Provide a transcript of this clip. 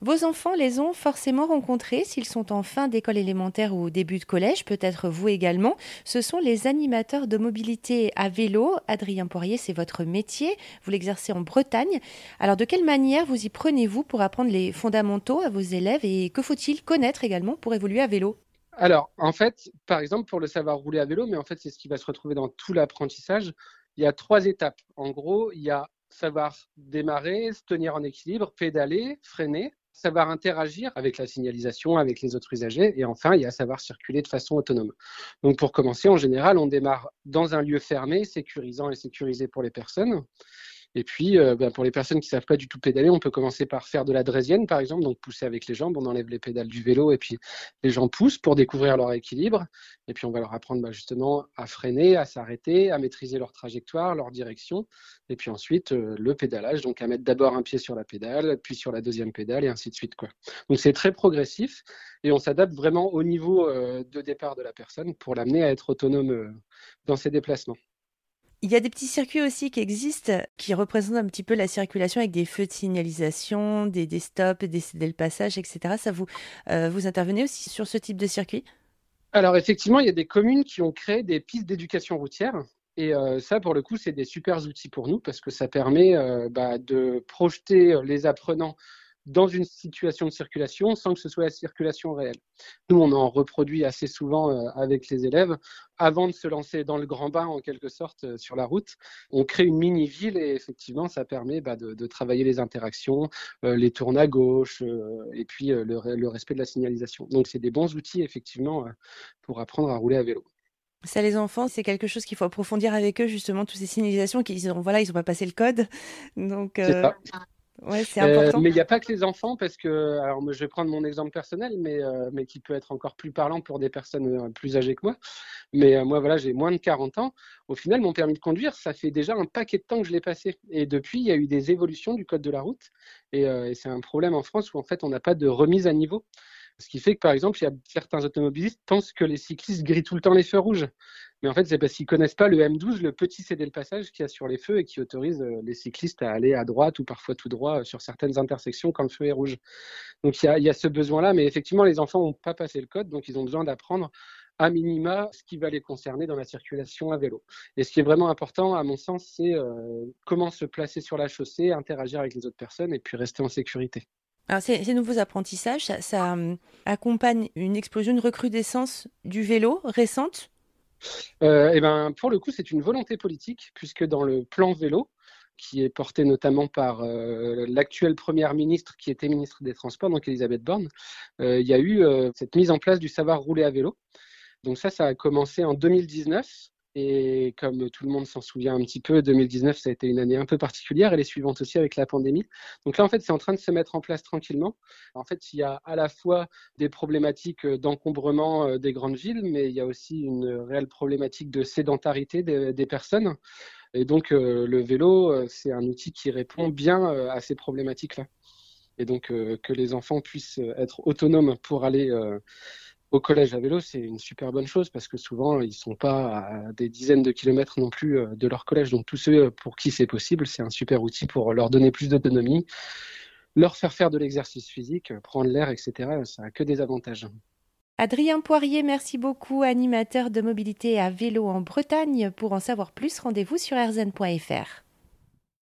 Vos enfants les ont forcément rencontrés s'ils sont en fin d'école élémentaire ou début de collège, peut-être vous également. Ce sont les animateurs de mobilité à vélo. Adrien Poirier, c'est votre métier. Vous l'exercez en Bretagne. Alors, de quelle manière vous y prenez-vous pour apprendre les fondamentaux à vos élèves et que faut-il connaître également pour évoluer à vélo? Alors, en fait, par exemple, pour le savoir rouler à vélo, mais en fait, c'est ce qui va se retrouver dans tout l'apprentissage, il y a trois étapes. En gros, il y a savoir démarrer, se tenir en équilibre, pédaler, freiner, savoir interagir avec la signalisation, avec les autres usagers, et enfin, il y a savoir circuler de façon autonome. Donc, pour commencer, en général, on démarre dans un lieu fermé, sécurisant et sécurisé pour les personnes. Et puis, pour les personnes qui ne savent pas du tout pédaler, on peut commencer par faire de la draisienne, par exemple, donc pousser avec les jambes, on enlève les pédales du vélo et puis les gens poussent pour découvrir leur équilibre. Et puis, on va leur apprendre justement à freiner, à s'arrêter, à maîtriser leur trajectoire, leur direction. Et puis ensuite, le pédalage, donc à mettre d'abord un pied sur la pédale, puis sur la deuxième pédale et ainsi de suite, quoi. Donc, c'est très progressif et on s'adapte vraiment au niveau de départ de la personne pour l'amener à être autonome dans ses déplacements. Il y a des petits circuits aussi qui existent, qui représentent un petit peu la circulation avec des feux de signalisation, des stops, des céder le passage, etc. Vous intervenez aussi sur ce type de circuit? Alors effectivement, il y a des communes qui ont créé des pistes d'éducation routière. Et ça, pour le coup, c'est des super outils pour nous parce que ça permet de projeter les apprenants dans une situation de circulation sans que ce soit la circulation réelle. Nous, on en reproduit assez souvent avec les élèves. Avant de se lancer dans le grand bain, en quelque sorte, sur la route, on crée une mini-ville et effectivement, ça permet de travailler les interactions, les tournes à gauche et puis le respect de la signalisation. Donc, c'est des bons outils, effectivement, pour apprendre à rouler à vélo. Ça, les enfants, c'est quelque chose qu'il faut approfondir avec eux, justement, toutes ces signalisations qu'ils ont, voilà, ils n'ont pas passé le code. Donc, C'est ça. ouais, c'est important. Mais il n'y a pas que les enfants, parce que, alors je vais prendre mon exemple personnel, mais qui peut être encore plus parlant pour des personnes plus âgées que moi. Mais moi, voilà, j'ai moins de 40 ans. Au final, mon permis de conduire, ça fait déjà un paquet de temps que je l'ai passé. Et depuis, il y a eu des évolutions du code de la route. Et c'est un problème en France où, en fait, on n'a pas de remise à niveau. Ce qui fait que, par exemple, il y a certains automobilistes qui pensent que les cyclistes grillent tout le temps les feux rouges. Mais en fait, c'est parce qu'ils ne connaissent pas le M12, le petit cédé le passage qu'il y a sur les feux et qui autorise les cyclistes à aller à droite ou parfois tout droit sur certaines intersections quand le feu est rouge. Donc il y a ce besoin-là, mais effectivement, les enfants n'ont pas passé le code, donc ils ont besoin d'apprendre à minima ce qui va les concerner dans la circulation à vélo. Et ce qui est vraiment important, à mon sens, c'est comment se placer sur la chaussée, interagir avec les autres personnes et puis rester en sécurité. Alors, ces nouveaux apprentissages, ça accompagne une explosion, une recrudescence du vélo récente. Et ben, pour le coup, c'est une volonté politique, puisque dans le plan vélo, qui est porté notamment par l'actuelle première ministre qui était ministre des Transports, donc Elisabeth Borne, il y a eu cette mise en place du savoir rouler à vélo. Donc ça a commencé en 2019. Et comme tout le monde s'en souvient un petit peu, 2019, ça a été une année un peu particulière et les suivantes aussi avec la pandémie. Donc là, en fait, c'est en train de se mettre en place tranquillement. En fait, il y a à la fois des problématiques d'encombrement des grandes villes, mais il y a aussi une réelle problématique de sédentarité des personnes. Et donc, le vélo, c'est un outil qui répond bien à ces problématiques-là. Et donc, que les enfants puissent être autonomes pour aller au collège à vélo, c'est une super bonne chose parce que souvent, ils ne sont pas à des dizaines de kilomètres non plus de leur collège. Donc, tous ceux pour qui c'est possible, c'est un super outil pour leur donner plus d'autonomie, leur faire de l'exercice physique, prendre l'air, etc. Ça n'a que des avantages. Adrien Poirier, merci beaucoup, animateur de mobilité à vélo en Bretagne. Pour en savoir plus, rendez-vous sur rzn.fr.